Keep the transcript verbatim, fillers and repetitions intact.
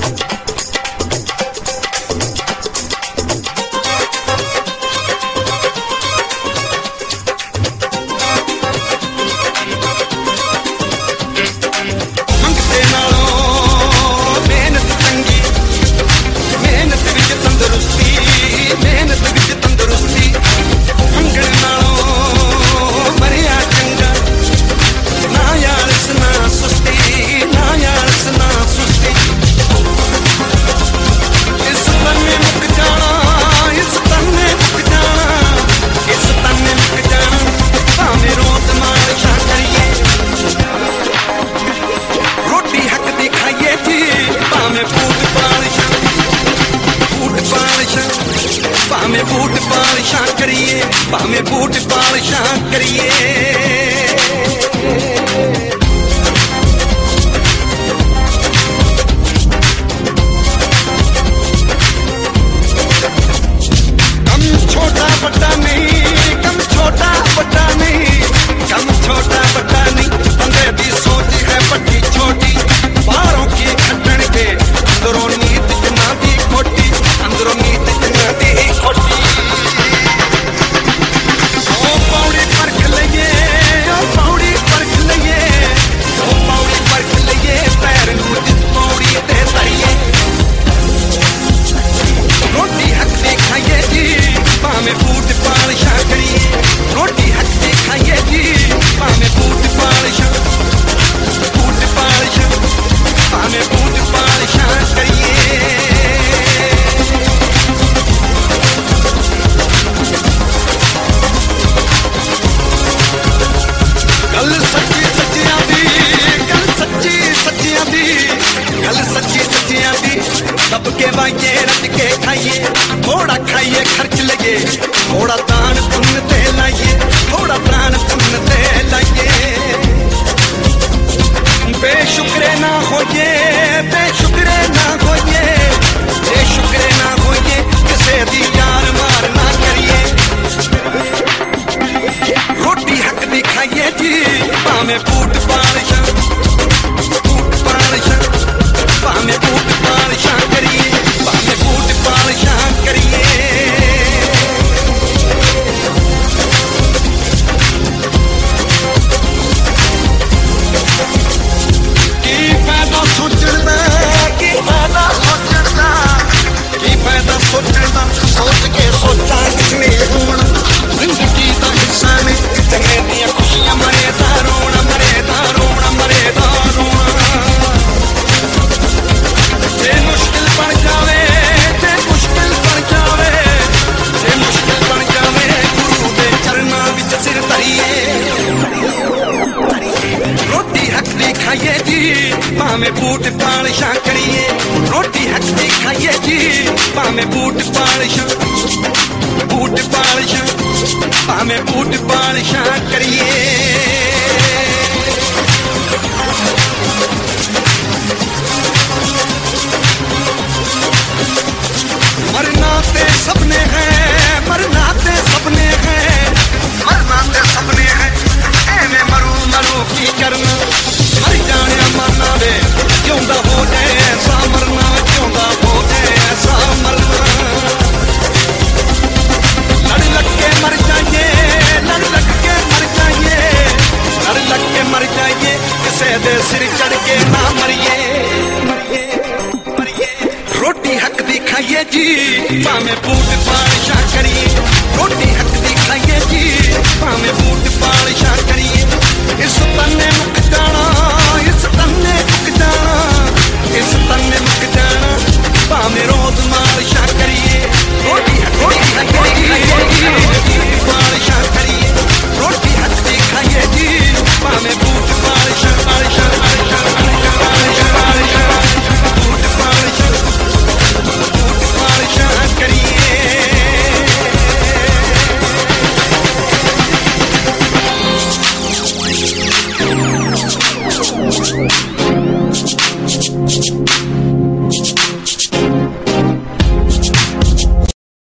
भाਵੇਂ boot पालिशां करिए, भाਵੇਂ boot पालिशां करिए। कम छोटा बड़ा नहीं, कम छोटा बड़ा नहीं, कम छोटा बड़ा नहीं, बंदे दी सोच है बड़ी छोटी। बाहरों की खटन के अंदरों नीत जना दी खोटी, अंदरों नीत जना दी खोटी। ओ पौड़ी परख लइए, ओ पौड़ी परख लइए, ओ पौड़ी परख लइए, पैर नूं जिस पौड़ी ते तरिए। रोटी हक दी खाइए जी, भावें बूट पालिशां करिए। रोटी हक दी खाइए जी, भावें बूट पालिशां, बूट पालिशां, भावें बूट पालिशां करिए। गल सच्ची सच्चियां दी, गल सच्ची सच्चियां दी, गल सच्ची सच्चियां दी। दब के बाइए रज के खाइए, थोड़ा खाइए खर्च लगे, थोड़ा दान पुण्य ते लाइए, थोड़ा दान पुण्य ते लाइए। बेशुक्रे ना होइए, बेशुक्रे ना होइए, बेशुक्रे ना होइए, किसे दी यार मार ना करिए। रोटी हक दी खाइए जी, भावें बूट पालिशां, बूट पालिशां, भावें बूट पालिशां करिए, भावें बूट पालिशां करिए। की फायदा सोचण दा, की फायदा सोचण दा, की फायदा सोचण दा, सोच के सोचा किसने होना। जिंदगी दा हिस्सा ने चंगे दियां खुशियां, मरे दा रोना, मरे दा रोना, मरे दा रोना। जे मुश्किल बन जावे, जे मुश्किल बन जावे, जे मुश्किल बन जावे, गुरु दे चरनां विच सिर धरिए। रोटी हक दी खाइए जी, भावें बूट पालिशां करिए। रोटी हक दी खाइए जी, भावें बूट पालिशां, बूट पालिशां, भावें बूट पालिशां करिए। मरना ते सबने है, मरना ते सबने है, मरना ते सबने है, एवें मरू मरू की करना। मर जाने मरना वे, जिउंदा हो जाए ऐसा मरना, जिउंदा हो जाए ऐसा मरना। लड़ लग के मर जाइए, लड़ लग के मर जाइए, लड़ लग के मर जाइए, किसे दे सिर चढ़ के ना मरिए, मरिए, मरिए। रोटी हक दी खाइए जी, भावें बूट पालिशां करिए। रोटी हक दी खाइए जी, भावें बूट पालिशां करिए। इस तन्ने मुक जाना,